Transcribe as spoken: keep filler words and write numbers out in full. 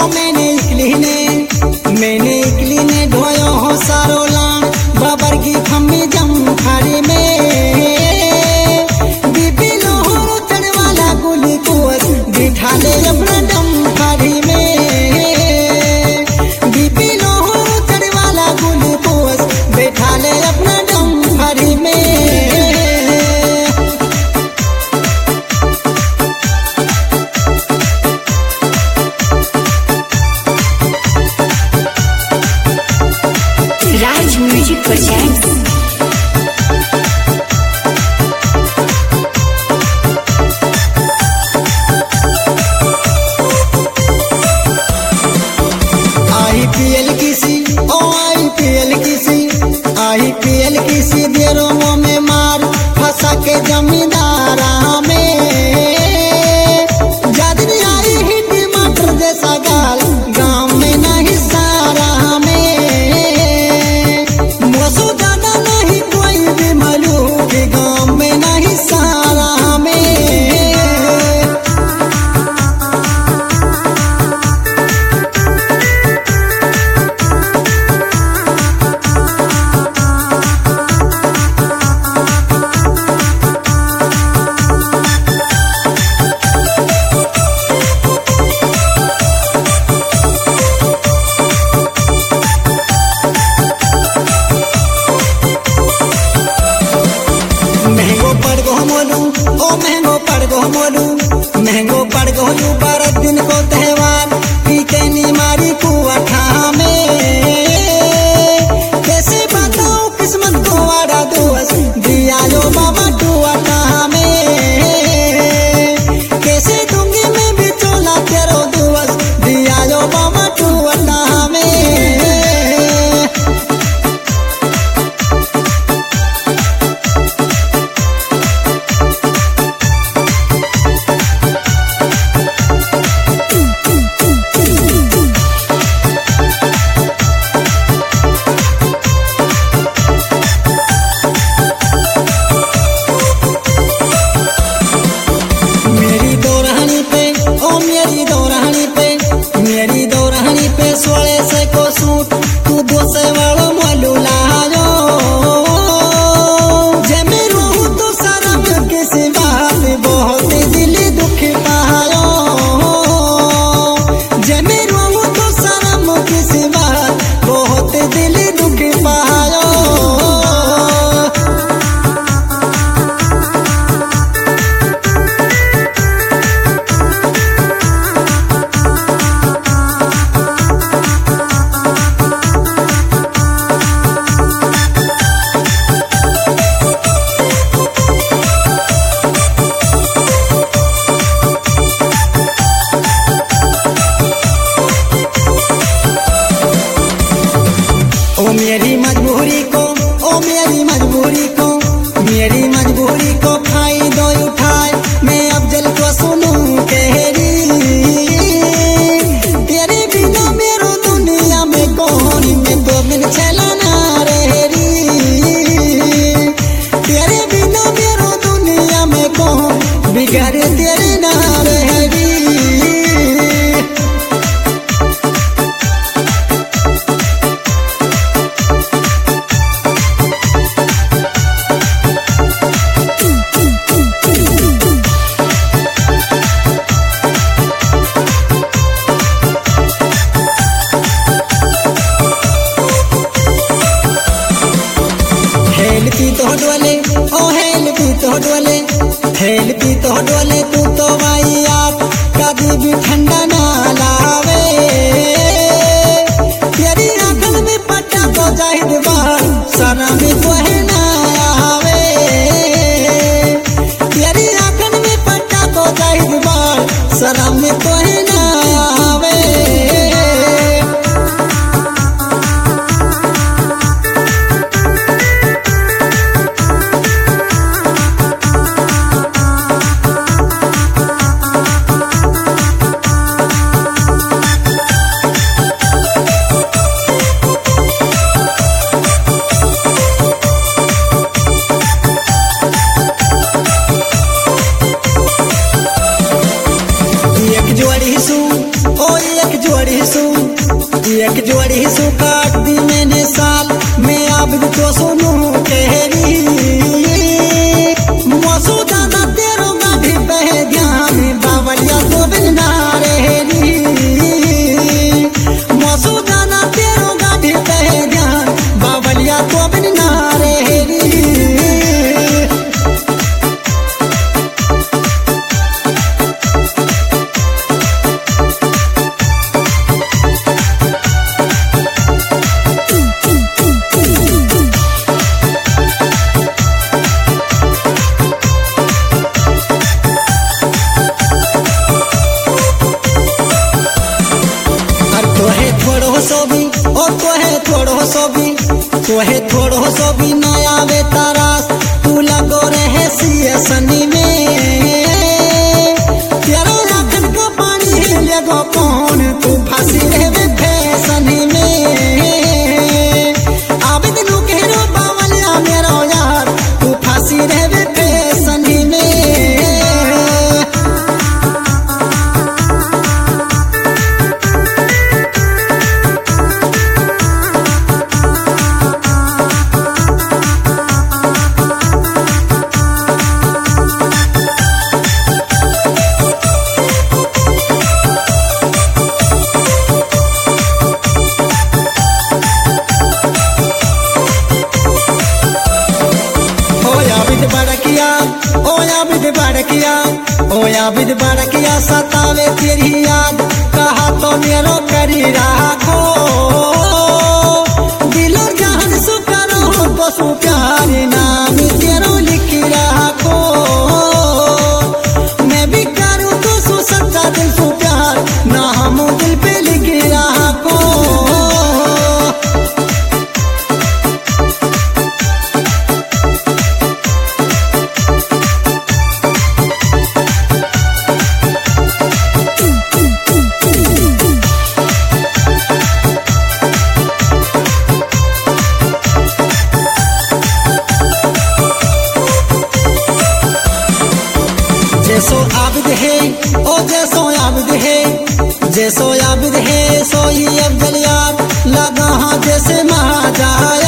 ओ मैंने इकली ने मैंने इकली ने ढोयो हो सारो लान बाबर की खम्मी जम खाड़ी में बीबी लोहो चढ़वाला गुली कुआस बिठा ले अपना दम खाड़ी में बीबी लोहो चढ़वाला गुली कुआस बिठा ले अपना दम खाड़ी में। राज म्यूजिक प्रेजेंट्स आईपीएल किसी ओ आईपीएल किसी आईपीएल किसी देरों में मार फंसा के जमींदारा में जादनी आई हिट मटर जैसा गाल गांव में नहीं सारा में मौसू ज्यादा नहीं कोई भी मालूम कि गांव में नहीं सारा में। महंगो पड़ गो मोलू ओ महंगो पड़ गो मोलू महंगो पड़ गो यू बारह दिन को त्योहार पीके नी मारी कुआ ठा में कैसे बताऊं किस्मत को आड़ा दोस दिया जो बाबा टुआ ठा में कैसे दूंगी मैं भी चोला तेरो दोस दिया जो बाबा टुआ ठा में। मेरी दौरानी पे ओ मेरी दौरानी पे मेरी दौरानी पे सोले से को सूट तू दो से वालो मोलू लायो जे मेरो तो सारा किसी बात बहुत दिल दुख पायो जे मेरो तो सारा किसी बात बहुत दिल दुख पायो। ओ मेरी मजबूरी को ओ मेरी मजबूरी को मेरी मजबूरी को खाई दो उठाए मैं अब जल को सुनूं कहरी तेरे बिना मेरो दुनिया में कौन में दो दिन चलाना रहरी तेरे बिना मेरो दुनिया में कौन बिगड़े तेरे ना रहरी। हेलती तो डोले ओ हेलती तो डोले हेलती तो डोले तू तो भाई यार कभी भी ठंडा ना लावे तेरी आंखन में पट्टा तो जाहिद बाहर सारा में तो है ना आवे तेरी आंखन में पट्टा तो जाहिद बाहर सारा में तो है ना आवे। आबिद तो सुनू केरी मसूदाना तेरो गाभी पे ध्यान बावलिया तो बिना रेरी मसूदाना तेरो गाभी पे ध्यान बावलिया तो बिना रेरी थोड़ो सोबी ओ तोहे थोड़ो सोबी तोहे थोड़ो सोबी नया वे तारास तू लगो रहे सिए सनी में तेरो आँखन का पानी लगो कौन तू फांसी रहे फैसनी में आबिद नु केरो बावलिया मेरो यार तू फांसी रहे फैसनी में बड़किया ओ आबिद बड़किया ओ आबिद बड़किया सतावे तेरी याद कहा तो मेरो करी राखो दिलो जहान सुकरो पशु प्यार नाम तेरो लिखी राखो मैं भी करूँ तो सु सच्चा दिल सु प्यार ना हम दिल पे लिखी राखो जैसो आबिद है ओ जैसो आबिद है जैसो आबिद है सो ही अफजल यार लगा हाँ जैसे महाजा